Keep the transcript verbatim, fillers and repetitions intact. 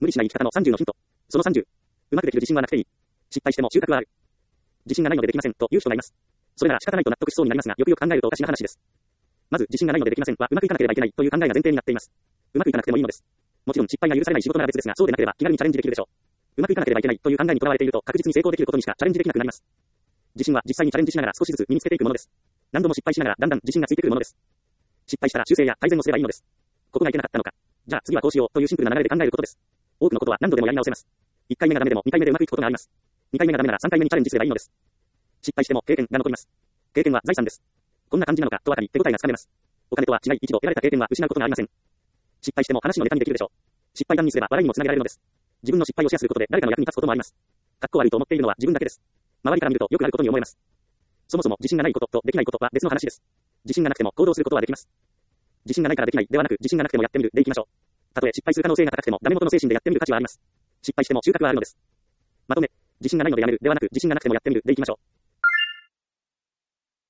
無理しない生き方のさんじゅうのヒント。そのさんじゅう。うまくできる自信はなくていい。失敗しても収穫はある。自信がないのでできませんという人がいます。それなら仕方ないと納得しそうになりますが、よくよく考えるとおかしな話です。まず自信がないのでできませんはうまくいかなければいけないという考えが前提になっています。うまくいかなくてもいいのです。もちろん失敗が許されない仕事なら別ですが、そうでなければ気軽にチャレンジできるでしょう。うまくいかなければいけないという考えにとらわれていると確実に成功できることにしかチャレンジできなくなります。自信は実際にチャレンジしながら少しずつ身につけていくものです。何度も失敗しながらだんだん自信がついてくるものです。失敗したら修正や改善をすればいいのです。ここがいけなかったのか。じゃあ次はこうしようというシンプルな流れで考えることです。多くのことは何度でもやり直せます。いっかいめがダメでもにかいめでうまくいくことがあります。にかいめがダメならさんかいめにチャレンジすればいいのです。失敗しても経験が残ります。経験は財産です。こんな感じなのかとわかり手応えがつかめます。お金とは違い一度得られた経験は失うことがありません。失敗しても話のネタにできるでしょう。失敗談にすれば笑いにもつなげられるのです。自分の失敗をシェアすることで誰かの役に立つこともあります。かっこ悪いと思っているのは自分だけです。周りから見るとよくあることに思えます。そもそも自信がないこととできないことは別の話です。自信がなくても行動することはできます。自信がないからできないではなく、自信がなくてもやってみるでいきましょう。たとえ失敗する可能性が高くてもダメ元の精神でやってみる価値はあります。失敗しても収穫はあるのです。まとめ、自信がないのでやめるではなく、自信がなくてもやってみるでいきましょう。